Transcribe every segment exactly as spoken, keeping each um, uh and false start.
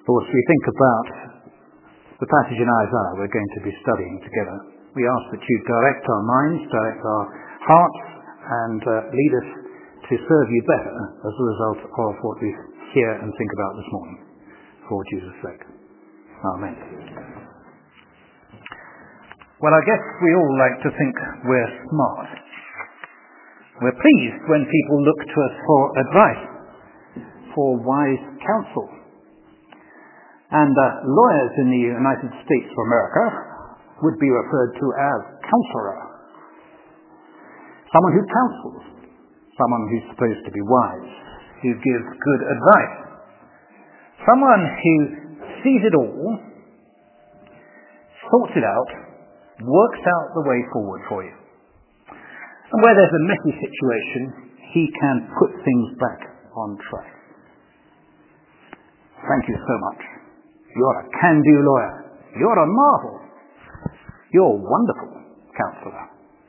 Lord, as we think about the passage in Isaiah we're going to be studying together, we ask that you direct our minds, direct our hearts, and uh, lead us to serve you better as a result of what we hear and think about this morning. For Jesus' sake. Amen. Well, I guess we all like to think we're smart. We're pleased when people look to us for advice, for wise counsel. And uh, lawyers in the United States of America would be referred to as counselor. Someone who counsels. Someone who's supposed to be wise, who gives good advice. Someone who sees it all, sorts it out, works out the way forward for you. And where there's a messy situation, he can put things back on track. Thank you so much. You're a can-do lawyer. You're a marvel. You're a wonderful counsellor.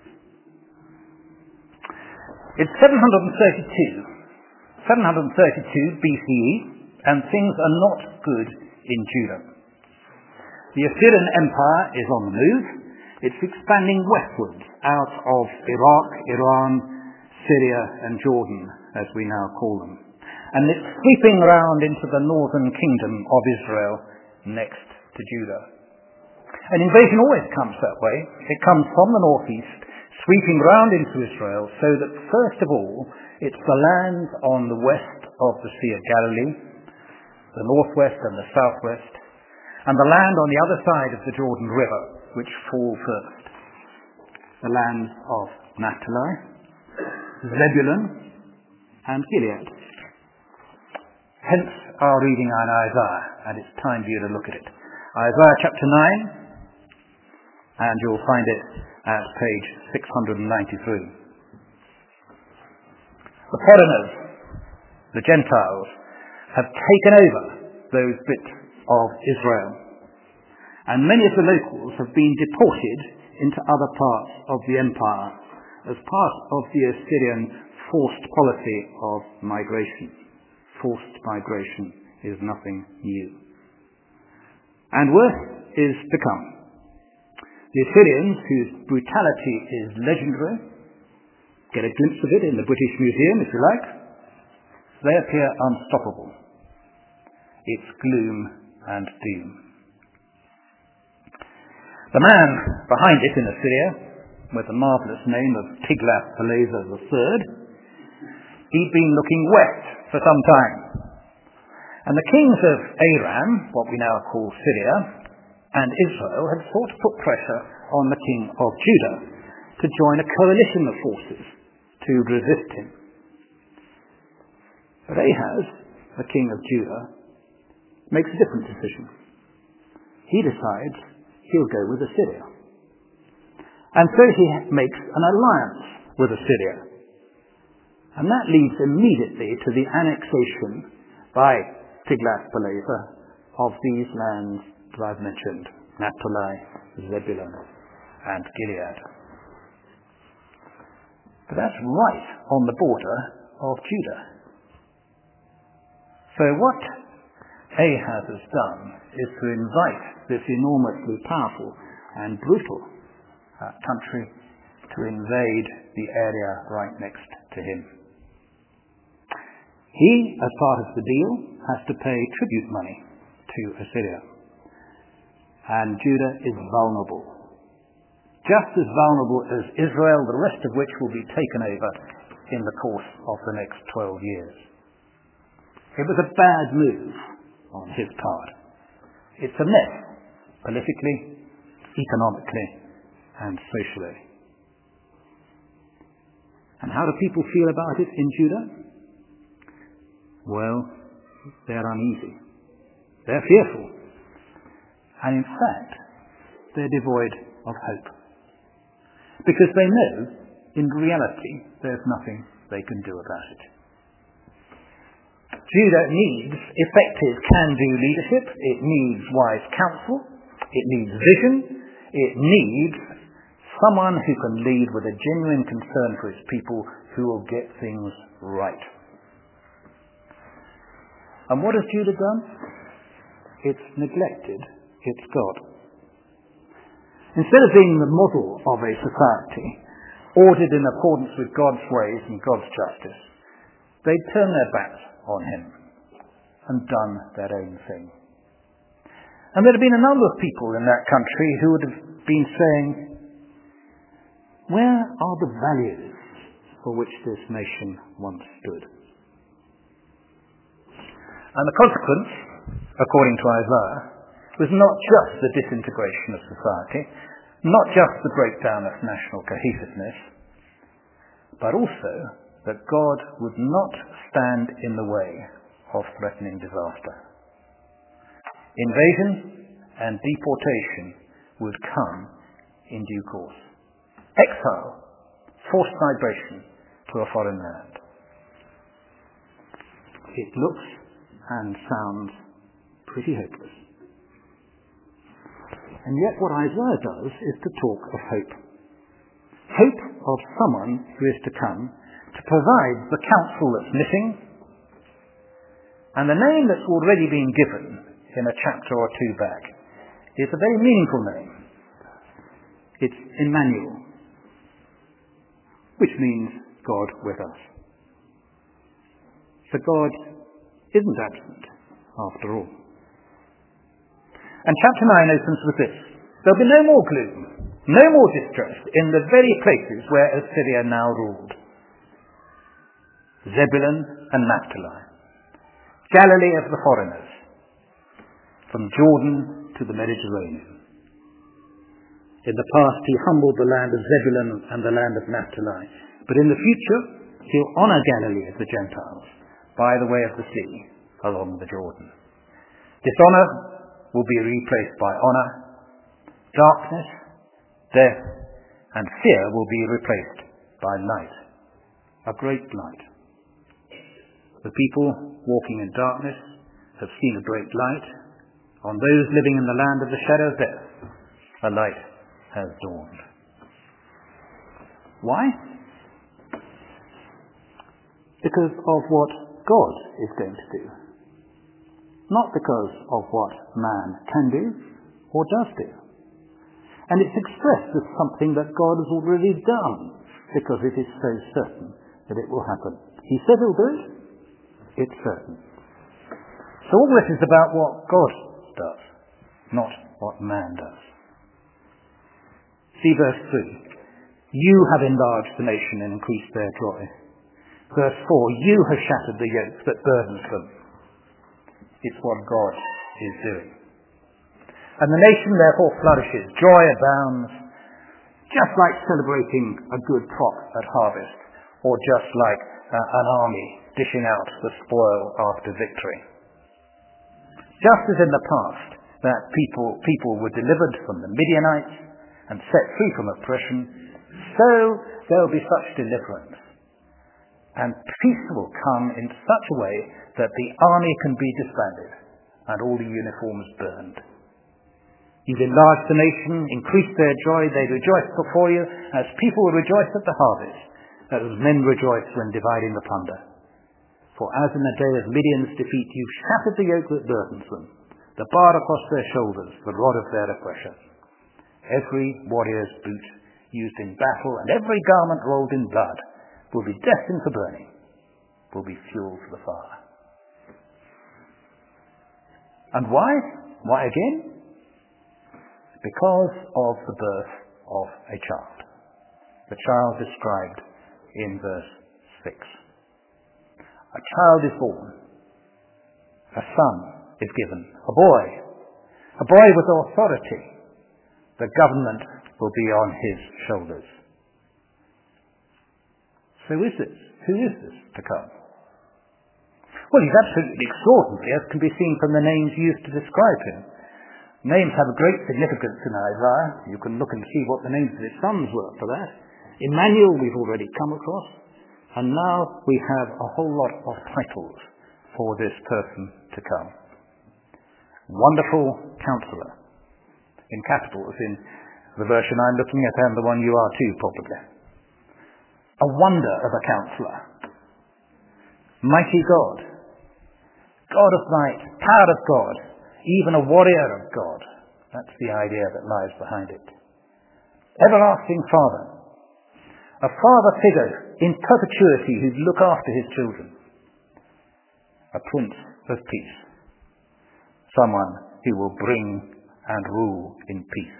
It's seven thirty-two, seven thirty-two B C E, and things are not good in Judah. The Assyrian Empire is on the move. It's expanding westwards out of Iraq, Iran, Syria, and Jordan, as we now call them. And it's sweeping around into the northern kingdom of Israel, next to Judah. An invasion always comes that way. It comes from the northeast, sweeping round into Israel, so that first of all, it's the lands on the west of the Sea of Galilee, the northwest and the southwest, and the land on the other side of the Jordan River, which fall first. The lands of Naphtali, Zebulun, and Gilead. Hence our reading on Isaiah, and it's time for you to look at it. Isaiah chapter nine, and you'll find it at page six hundred ninety-three. The foreigners, the Gentiles, have taken over those bits of Israel. And many of the locals have been deported into other parts of the empire as part of the Assyrian forced policy of migration. Forced migration is nothing new. And worse is to come. The Assyrians, whose brutality is legendary, get a glimpse of it in the British Museum, if you like. They appear unstoppable. It's gloom and doom. The man behind it in Assyria, with the marvellous name of Tiglath-Pileser the Third, he'd been looking west for some time. And the kings of Aram, what we now call Syria, and Israel had sought to put pressure on the king of Judah to join a coalition of forces to resist him. But Ahaz, the king of Judah, makes a different decision. He decides he'll go with Assyria. And so he makes an alliance with Assyria. And that leads immediately to the annexation by Tiglath-Pileser of these lands that I've mentioned, Naphtali, Zebulun, and Gilead. But that's right on the border of Judah. So what Ahaz has done is to invite this enormously powerful and brutal uh, country to invade the area right next to him. He, as part of the deal, has to pay tribute money to Assyria. And Judah is vulnerable. Just as vulnerable as Israel, the rest of which will be taken over in the course of the next twelve years. It was a bad move on his part. It's a mess, politically, economically, and socially. And how do people feel about it in Judah? Well, they're uneasy. They're fearful. And in fact, they're devoid of hope. Because they know, in reality, there's nothing they can do about it. Judah needs effective can-do leadership. It needs wise counsel. It needs vision. It needs someone who can lead with a genuine concern for his people, who will get things right. And what has Judah done? it's neglected its God. Instead of being the model of a society ordered in accordance with God's ways and God's justice, they'd turned their backs on him and done their own thing. And there had been a number of people in that country who would have been saying, where are the values for which this nation once stood? And the consequence, according to Isaiah, was not just the disintegration of society, not just the breakdown of national cohesiveness, but also that God would not stand in the way of threatening disaster. Invasion and deportation would come in due course. Exile, forced migration to a foreign land. It looks and sounds pretty hopeless. And yet what Isaiah does is to talk of hope. Hope of someone who is to come to provide the counsel that's missing. And the name that's already been given in a chapter or two back is a very meaningful name. It's Emmanuel, which means God with us. So God isn't absent after all. And chapter nine opens with this. There'll be no more gloom, no more distress in the very places where Assyria now ruled. Zebulun and Naphtali, Galilee of the foreigners, from Jordan to the Mediterranean. In the past he humbled the land of Zebulun and the land of Naphtali, but in the future he'll honour Galilee of the Gentiles by the way of the sea along the Jordan. Dishonour will be replaced by honour. Darkness, death, and fear will be replaced by light. A great light. The people walking in darkness have seen a great light. On those living in the land of the shadow of death, a light has dawned. Why? Because of what God is going to do. Not because of what man can do or does do. And it's expressed as something that God has already done because it is so certain that it will happen. He said he'll do it. It's certain. So all this is about what God does, not what man does. See verse three. You have enlarged the nation and increased their joy. Verse four. You have shattered the yoke that burdens them. It's what God is doing. And the nation therefore flourishes. Joy abounds, just like celebrating a good crop at harvest, or just like uh, an army dishing out the spoil after victory. Just as in the past, that people, people were delivered from the Midianites and set free from oppression, so there will be such deliverance. And peace will come in such a way that the army can be disbanded and all the uniforms burned. You've enlarged the nation, increased their joy, they rejoice before you, as people rejoice at the harvest, as men rejoice when dividing the plunder. For as in the day of Midian's defeat, you shattered the yoke that burdens them, the bar across their shoulders, the rod of their oppressor. Every warrior's boot used in battle and every garment rolled in blood will be destined for burning, will be fuel for the fire. And why? Why again? Because of the birth of a child. The child described in verse six. A child is born. A son is given. A boy. A boy with authority. The government will be on his shoulders. So who is this? Who is this to come? Well, he's absolutely extraordinary, as can be seen from the names used to describe him. Names have a great significance in Isaiah. You can look and see what the names of his sons were for that. Emmanuel we've already come across. And now we have a whole lot of titles for this person to come. Wonderful Counselor, in capitals in the version I'm looking at and the one you are too, probably. A wonder of a Counselor. Mighty God. God of might, power of God, even a warrior of God. That's the idea that lies behind it. Everlasting Father. A father figure in perpetuity who'd look after his children. A Prince of Peace. Someone who will bring and rule in peace.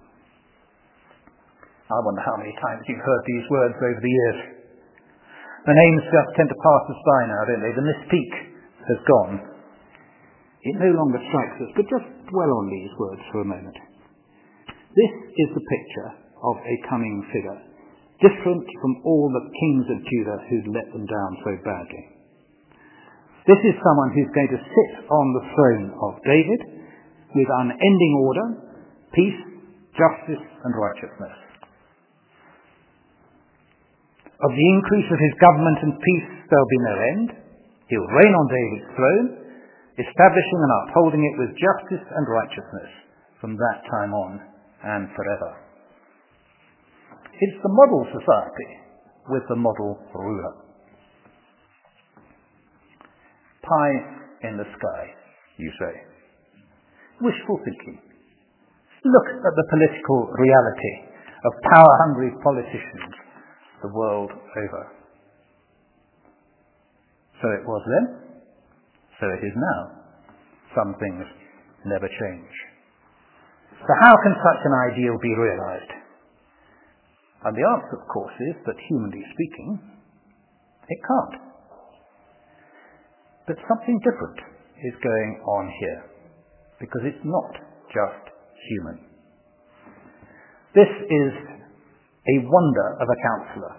I wonder how many times you've heard these words over the years. The names just tend to pass us by now, don't they? The mystique has gone. It no longer strikes us, but just dwell on these words for a moment. This is the picture of a coming figure, different from all the kings of Judah who'd let them down so badly. This is someone who's going to sit on the throne of David with unending order, peace, justice, and righteousness. Of the increase of his government and peace there'll be no end. He'll reign on David's throne, establishing and upholding it with justice and righteousness from that time on and forever. It's the model society with the model ruler. Pie in the sky, you say. Wishful thinking. Look at the political reality of power-hungry politicians the world over. So it was then, so it is now. Some things never change. So how can such an ideal be realized? And the answer, of course, is that humanly speaking, it can't. But something different is going on here, because it's not just human. This is a wonder of a counselor.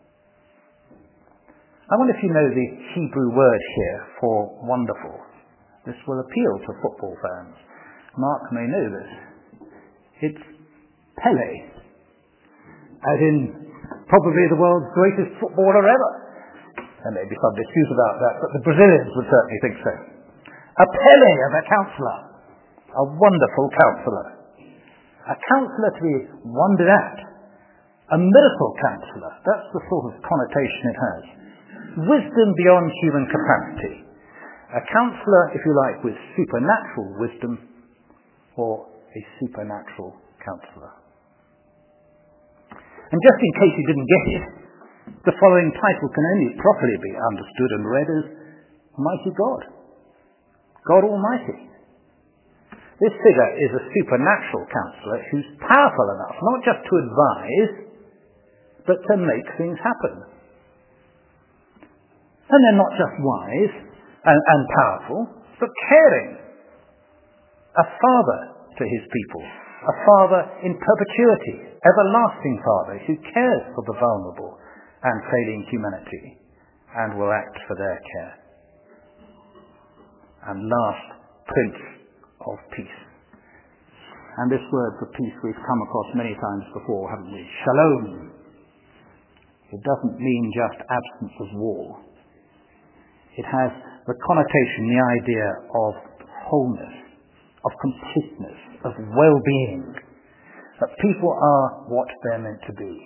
I wonder if you know the Hebrew word here for wonderful. This will appeal to football fans. Mark may know this. It's Pele, as in probably the world's greatest footballer ever. There may be some dispute about that, but the Brazilians would certainly think so. A Pele of a counsellor. A wonderful counsellor. A counsellor to be wondered at. A miracle counsellor. That's the sort of connotation it has. Wisdom beyond human capacity. A counsellor, if you like, with supernatural wisdom, or a supernatural counsellor. And just in case you didn't get it, the following title can only properly be understood and read as Mighty God. God Almighty. This figure is a supernatural counsellor who's powerful enough not just to advise, but to make things happen. And they're not just wise and, and powerful, but caring. A father to his people. A father in perpetuity. Everlasting Father who cares for the vulnerable and failing humanity and will act for their care. And last, Prince of Peace. And this word for peace we've come across many times before, haven't we? Shalom. It doesn't mean just absence of war. It has the connotation, the idea of wholeness, of completeness, of well-being, that people are what they're meant to be.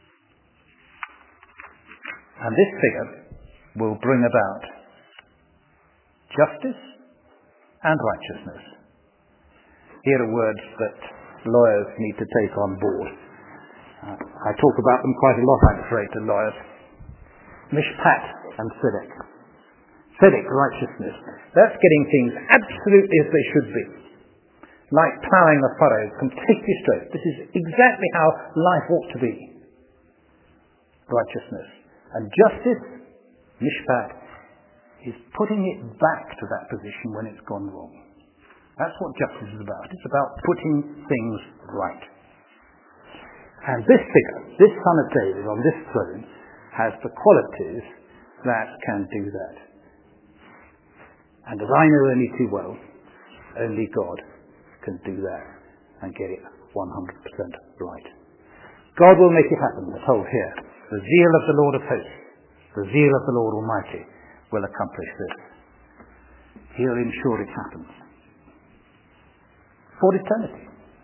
And this figure will bring about justice and righteousness. Here are words that lawyers need to take on board. Uh, I talk about them quite a lot, I'm afraid, to lawyers. Mishpat and tzedek. Tzedek, righteousness. That's getting things absolutely as they should be. Like ploughing a furrow completely straight. This is exactly how life ought to be. Righteousness. And justice, mishpat, is putting it back to that position when it's gone wrong. That's what justice is about. It's about putting things right. And this figure, this son of David on this throne, has the qualities that can do that. And as I know only too well, only God can do that and get it one hundred percent right. God will make it happen, we're told here. The zeal of the Lord of hosts, the zeal of the Lord Almighty will accomplish this. He'll ensure it happens. For eternity.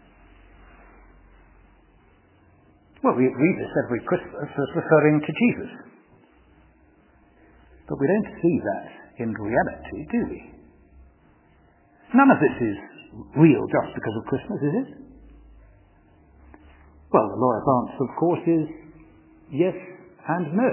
Well, we read this every Christmas as referring to Jesus. But we don't see that in reality, do we? None of this is real just because of Christmas, is it? Well, the lawyer's answer, of course, is yes and no.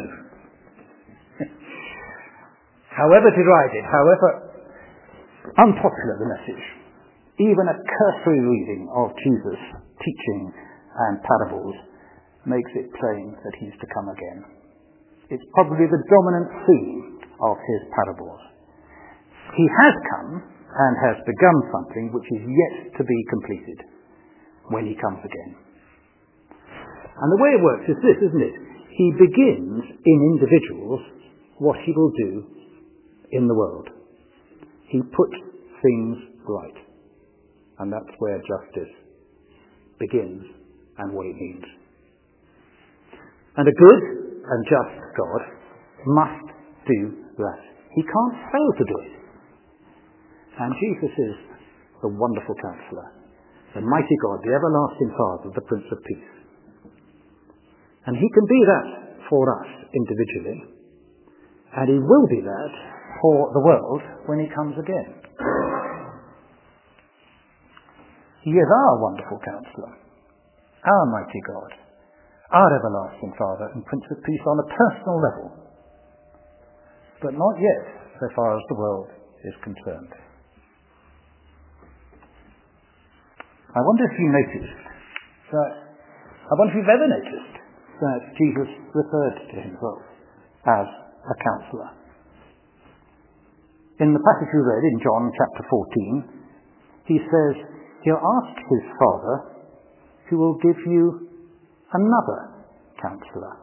However derided, however unpopular the message, even a cursory reading of Jesus' teaching and parables makes it plain that he's to come again. It's probably the dominant theme of his parables. He has come and has begun something which is yet to be completed when he comes again. And the way it works is this, isn't it? He begins in individuals what he will do in the world. He puts things right. And that's where justice begins and what it means. And a good and just God must do that. He can't fail to do it. And Jesus is the wonderful Counselor, the mighty God, the everlasting Father, the Prince of Peace. And he can be that for us individually, and he will be that for the world when he comes again. He is our wonderful Counselor, our mighty God, our everlasting Father and Prince of Peace on a personal level, but not yet so far as the world is concerned. I wonder if you noticed that, I wonder if you've ever noticed that Jesus referred to himself as a Counselor. In the passage we read in John chapter fourteen, he says, he'll ask his Father who will give you another Counselor.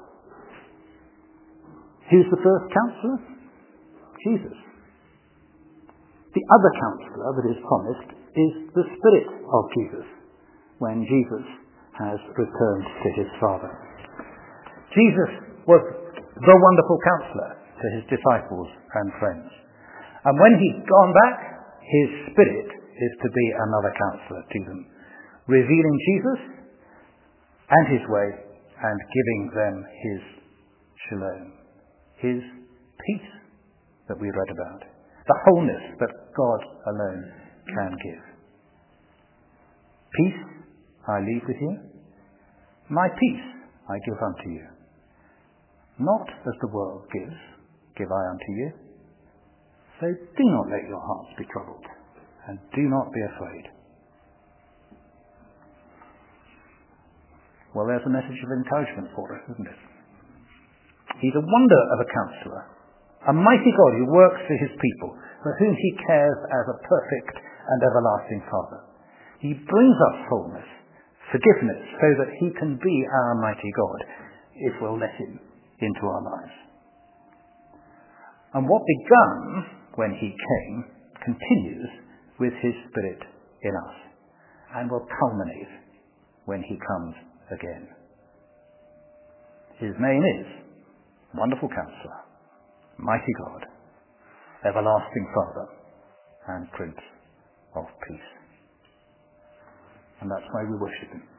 Who's the first Counselor? Jesus. The other Counselor that is promised is the Spirit of Jesus when Jesus has returned to his Father. Jesus was the wonderful Counselor to his disciples and friends. And when he's gone back, his Spirit is to be another Counselor to them, revealing Jesus and his way and giving them his shalom, his peace that we read about, the wholeness that God alone can give. Peace I leave with you, my peace I give unto you. Not as the world gives, give I unto you. So do not let your hearts be troubled, and do not be afraid. Well, there's a message of encouragement for us, isn't it? He's a wonder of a Counselor, a mighty God who works for his people, for whom he cares as a perfect and everlasting Father. He brings us wholeness, forgiveness, so that he can be our mighty God if we'll let him into our lives. And what begun when he came continues with his Spirit in us and will culminate when he comes again. His name is Wonderful Counselor, Mighty God, Everlasting Father, and Prince of Peace. And that's why we worship him.